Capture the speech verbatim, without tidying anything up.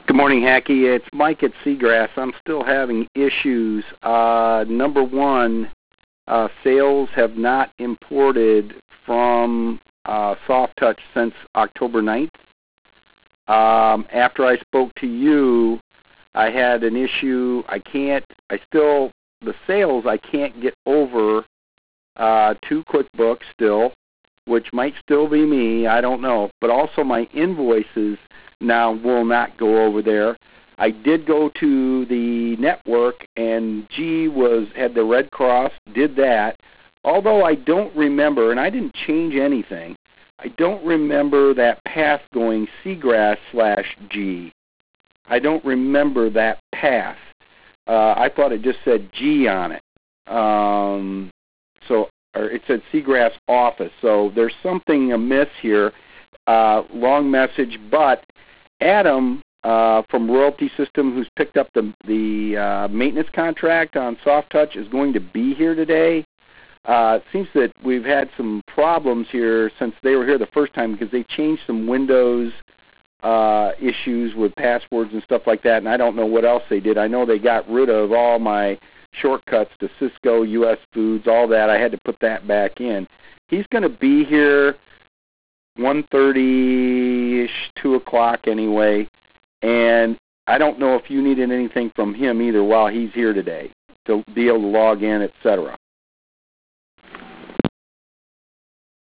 Good morning, Hackey. It's Mike at Seagrass. I'm still having issues. Uh, number one, uh, sales have not imported from uh, Soft Touch since October ninth. Um, after I spoke to you, I had an issue. I can't, I still, the sales I can't get over uh, to QuickBooks still, which might still be me, I don't know. But also my invoices now will not go over there. I did go to the network, and G was had the Red Cross, did that. Although I don't remember, and I didn't change anything, I don't remember that path going Seagrass slash G. I don't remember that path. Uh, I thought it just said G on it. Um, so or it said Seagrass Office. So there's something amiss here. Uh, long message, but Adam uh, from Royalty System, who's picked up the, the uh, maintenance contract on Soft Touch, is going to be here today. Uh, it seems that we've had some problems here since they were here the first time because they changed some Windows uh, issues with passwords and stuff like that, and I don't know what else they did. I know they got rid of all my shortcuts to Cisco, U S Foods, all that. I had to put that back in. He's going to be here one thirty-ish, two o'clock anyway, and I don't know if you needed anything from him either while he's here today to be able to log in, et cetera.